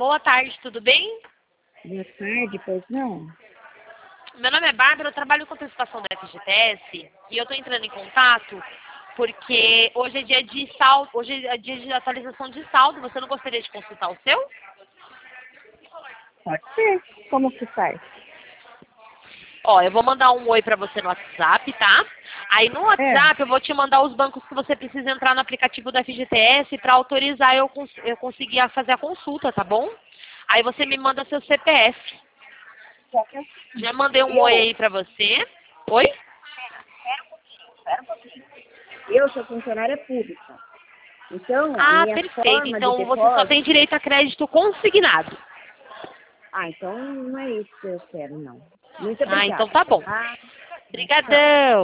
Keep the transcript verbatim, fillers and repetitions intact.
Boa tarde, tudo bem? Boa tarde, pois não? Meu nome é Bárbara, eu trabalho com antecipação da F G T S e eu estou entrando em contato porque hoje é dia de saldo, hoje é dia de atualização de saldo. Você não gostaria de consultar o seu? Pode ser. Como que faz? Ó, eu vou mandar um oi pra você no WhatsApp, tá? Aí no WhatsApp eu vou te mandar os bancos que você precisa entrar no aplicativo da F G T S para autorizar eu, cons eu conseguir a fazer a consulta, tá bom? Aí você me manda seu C P F. Só que eu, Já mandei um eu, oi aí pra você. Oi? espera um pouquinho. Eu sou funcionária pública. Então, a Ah, minha perfeito. forma de Então você só depósito... tem direito a crédito consignado. Ah, então não é isso que eu quero, não. Muito Ah, então obrigada, tá bom. tá? Tchau. Obrigadão.